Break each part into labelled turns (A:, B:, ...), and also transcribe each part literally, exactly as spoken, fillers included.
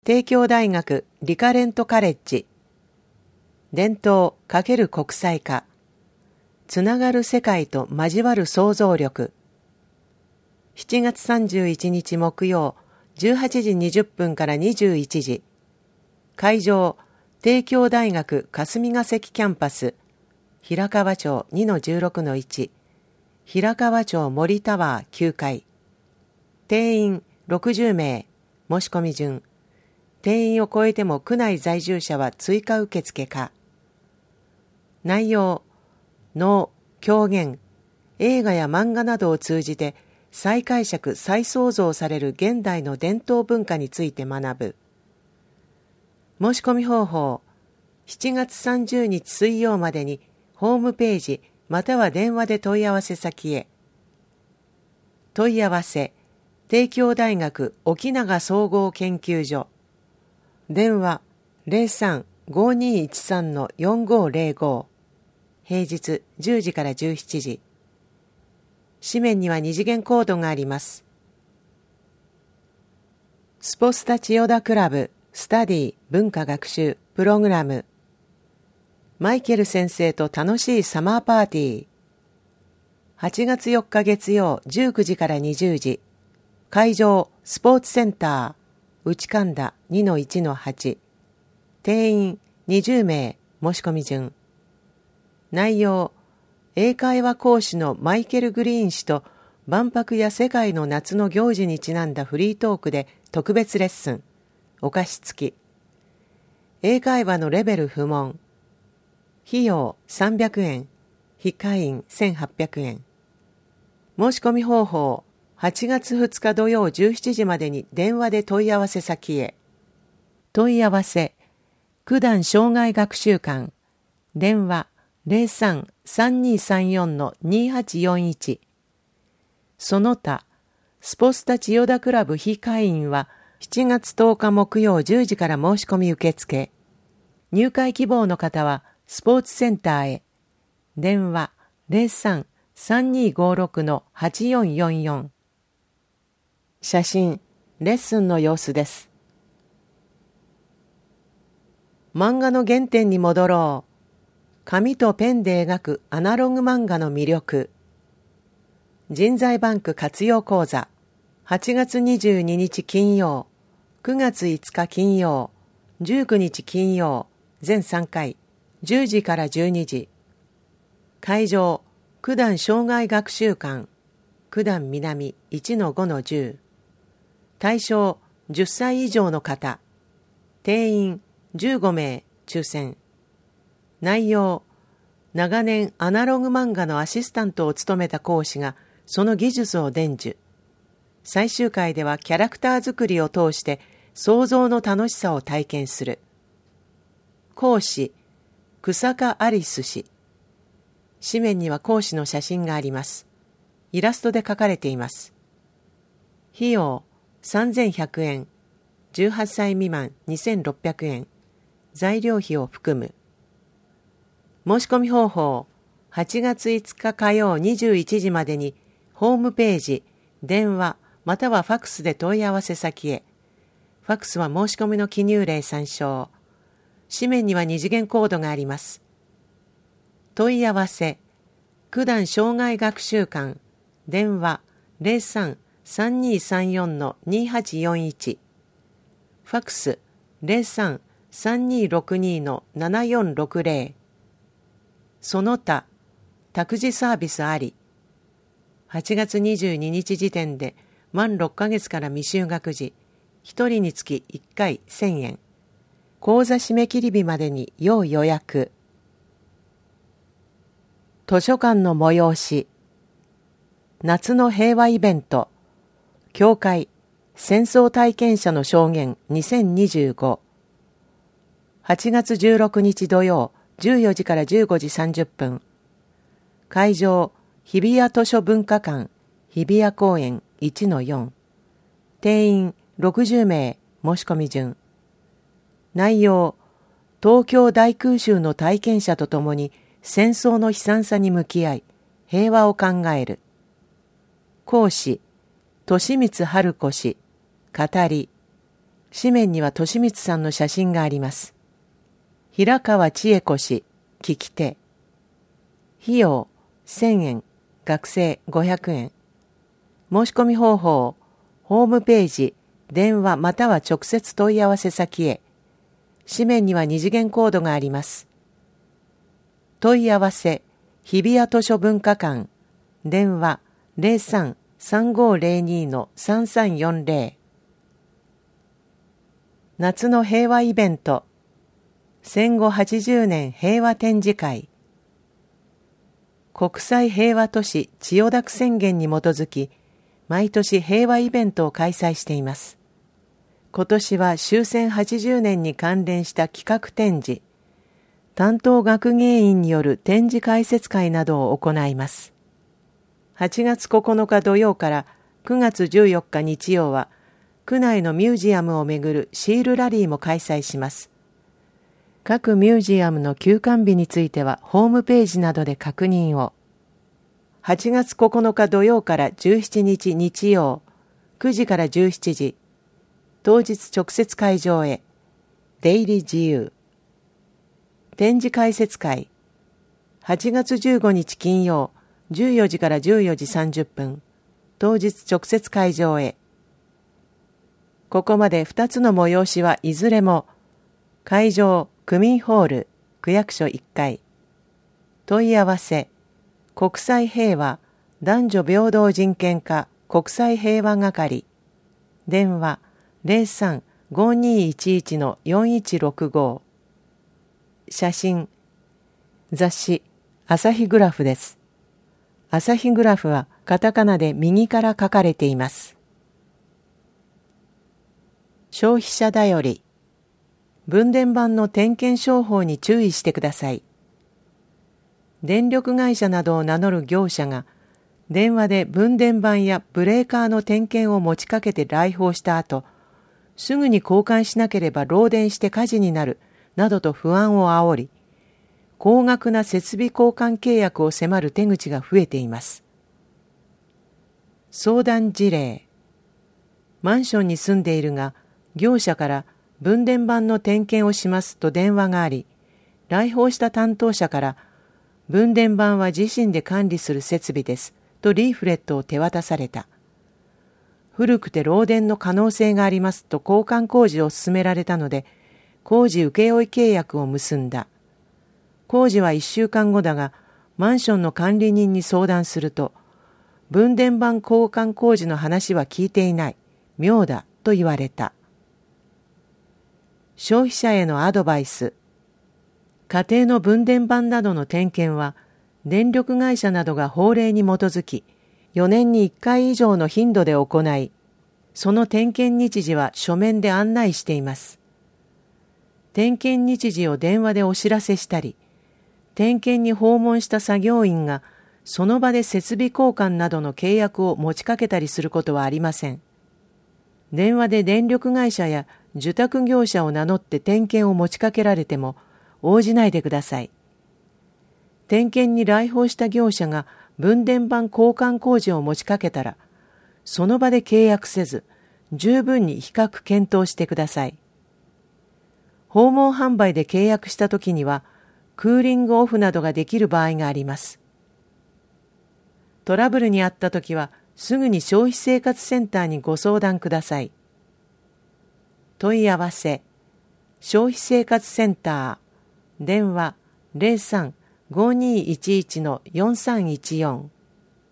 A: 帝京大学リカレントカレッジ、伝統×国際化、つながる世界と交わる想像力。しちがつさんじゅういちにち木曜、じゅうはちじにじゅっぷんからにじゅういちじ。会場、帝京大学霞ヶ関キャンパス、平川町 にのじゅうろくのいち、平川町森タワーきゅうかい。定員ろくじゅうめい、申し込み順。定員を超えても区内在住者は追加受付可。内容、能、狂言、映画や漫画などを通じて再解釈・再創造される現代の伝統文化について学ぶ。申し込み方法、しちがつさんじゅうにち水曜までにホームページまたは電話で問い合わせ先へ。問い合わせ、帝京大学沖永総合研究所。電話 ゼロさん ごにいちさん よんごゼロご。平日じゅうじからじゅうしちじ。紙面には二次元コードがあります。スポスタ千代田クラブスタディ文化学習プログラム。マイケル先生と楽しいサマーパーティー。はちがつよっか月曜じゅうくじからにじゅうじ。会場スポーツセンター内神田 にのいちのはち。定員にじゅうめい、申し込み順。内容、英会話講師のマイケル・グリーン氏と万博や世界の夏の行事にちなんだフリートークで特別レッスン。お菓子付き。英会話のレベル不問。費用さんびゃくえん。非会員せんはっぴゃくえん。申し込み方法、はちがつふつか土曜じゅうしちじまでに電話で問い合わせ先へ。問い合わせ、九段障害学習館。電話 ゼロさん さんにさんよん にはちよんいち。その他、スポスタ千代田クラブ非会員はしちがつとおか木曜じゅうじから申し込み受付。入会希望の方はスポーツセンターへ。電話 ゼロさん さんにごろく はちよんよんよん。写真、レッスンの様子です。漫画の原点に戻ろう。紙とペンで描くアナログ漫画の魅力。人材バンク活用講座。はちがつにじゅうににち金曜、くがついつか金曜、じゅうくにち金曜、全さんかい、じゅうじからじゅうにじ。会場、九段障害学習館。九段南 いちのごのじゅう。対象じゅっさい以上の方。定員じゅうごめい、抽選。内容、長年アナログ漫画のアシスタントを務めた講師がその技術を伝授。最終回ではキャラクター作りを通して創造の楽しさを体験する。講師、日下アリス氏。紙面には講師の写真があります。イラストで描かれています。費用さんぜんひゃくえん、じゅうはっさい未満にせんろっぴゃくえん、材料費を含む。申し込み方法、はちがついつか火曜にじゅういちじまでにホームページ、電話またはファクスで問い合わせ先へ。ファクスは申し込みの記入例参照。紙面には二次元コードがあります。問い合わせ、九段障害学習館。電話ゼロさん さんにさんよん にはちよんいち。ファクスゼロさん さんにろくに ななよんろくゼロ。その他、託児サービスあり。はちがつにじゅうににち時点で満ろっかげつから未就学児、ひとりにつきいっかいせんえん。講座締め切り日までに要予約。図書館の催し。夏の平和イベント。教会、戦争体験者の証言にせんにじゅうご。はちがつじゅうろくにち土曜、じゅうよじからじゅうごじさんじゅっぷん。会場、日比谷図書文化館、日比谷公園 いちのよん。定員ろくじゅうめい、申し込み順。内容、東京大空襲の体験者とともに戦争の悲惨さに向き合い、平和を考える。講師、利光春子氏、語り。 紙面には利光さんの写真があります。平川千恵子氏、聞き手。費用せんえん、学生ごひゃくえん。申し込み方法、ホームページ、電話または直接問い合わせ先へ。紙面には二次元コードがあります。問い合わせ、日比谷図書文化館、電話 ゼロさん さんごーゼロに のさんさんよんゼロ。夏の平和イベント、戦後はちじゅうねん平和展示会。国際平和都市千代田区宣言に基づき、毎年平和イベントを開催しています。今年は終戦はちじゅうねんに関連した企画展示、担当学芸員による展示解説会などを行います。はちがつここのか土曜からくがつじゅうよっか日曜は、区内のミュージアムをめぐるシールラリーも開催します。各ミュージアムの休館日についてはホームページなどで確認を。はちがつここのか土曜からじゅうしちにち日曜、くじからじゅうしちじ、当日直接会場へ、出入り自由。展示解説会、はちがつじゅうごにち金曜、じゅうよじからじゅうよじさんじゅっぷん、当日直接会場へ。ここまでふたつの催しはいずれも、会場、区民ホール、区役所いっかい。問い合わせ、国際平和、男女平等人権課国際平和係。電話、ゼロさん ごーにーいちいち のよんいちろくご。写真、雑誌、朝日グラフです。朝日グラフはカタカナで右から書かれています。消費者だより。分電盤の点検商法に注意してください。電力会社などを名乗る業者が電話で分電盤やブレーカーの点検を持ちかけて来訪した後、すぐに交換しなければ漏電して火事になるなどと不安を煽り、高額な設備交換契約を迫る手口が増えています。相談事例。マンションに住んでいるが、業者から分電盤の点検をしますと電話があり、来訪した担当者から、分電盤は自身で管理する設備ですとリーフレットを手渡された。古くて漏電の可能性がありますと交換工事を進められたので、工事請負契約を結んだ。工事はいっしゅうかんごだが、マンションの管理人に相談すると、分電盤交換工事の話は聞いていない、妙だと言われた。消費者へのアドバイス。家庭の分電盤などの点検は、電力会社などが法令に基づき、よねんにいっかい以上の頻度で行い、その点検日時は書面で案内しています。点検日時を電話でお知らせしたり、点検に訪問した作業員がその場で設備交換などの契約を持ちかけたりすることはありません。電話で電力会社や受託業者を名乗って点検を持ちかけられても応じないでください。点検に来訪した業者が分電盤交換工事を持ちかけたら、その場で契約せず、十分に比較検討してください。訪問販売で契約したときには、クーリングオフなどができる場合があります。トラブルにあったときは、すぐに消費生活センターにご相談ください。問い合わせ、消費生活センター、電話ゼロさん ごーにーいちいち のよんさんいちよん。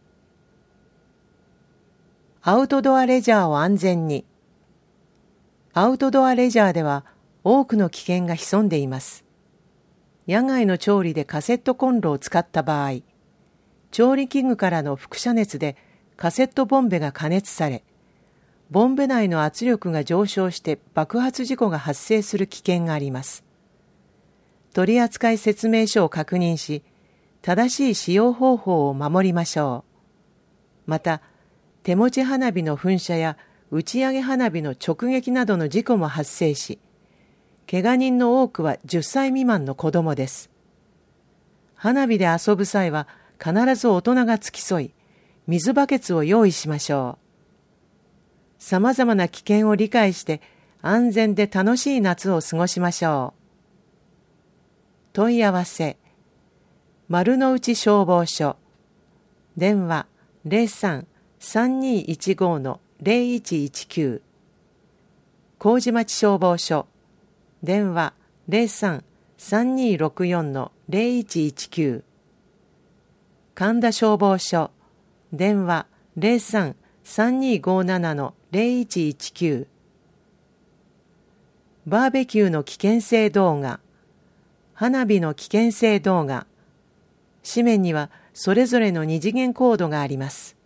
A: アウトドアレジャーを安全に。アウトドアレジャーでは多くの危険が潜んでいます。野外の調理でカセットコンロを使った場合、調理器具からの輻射熱でカセットボンベが加熱され、ボンベ内の圧力が上昇して爆発事故が発生する危険があります。取扱説明書を確認し、正しい使用方法を守りましょう。また、手持ち花火の噴射や打ち上げ花火の直撃などの事故も発生し、怪我人の多くはじゅっさい未満の子供です。花火で遊ぶ際は必ず大人が付き添い、水バケツを用意しましょう。さまざまな危険を理解して安全で楽しい夏を過ごしましょう。問い合わせ、丸の内消防署、電話 ゼロさん さんにいちご ゼロいちいちきゅう、麹町消防署、電話 ゼロさん さんにろくよん ゼロいちいちきゅう、神田消防署、電話 ゼロさん さんにごなな ゼロいちいちきゅう、バーベキューの危険性動画、花火の危険性動画、紙面にはそれぞれの二次元コードがあります。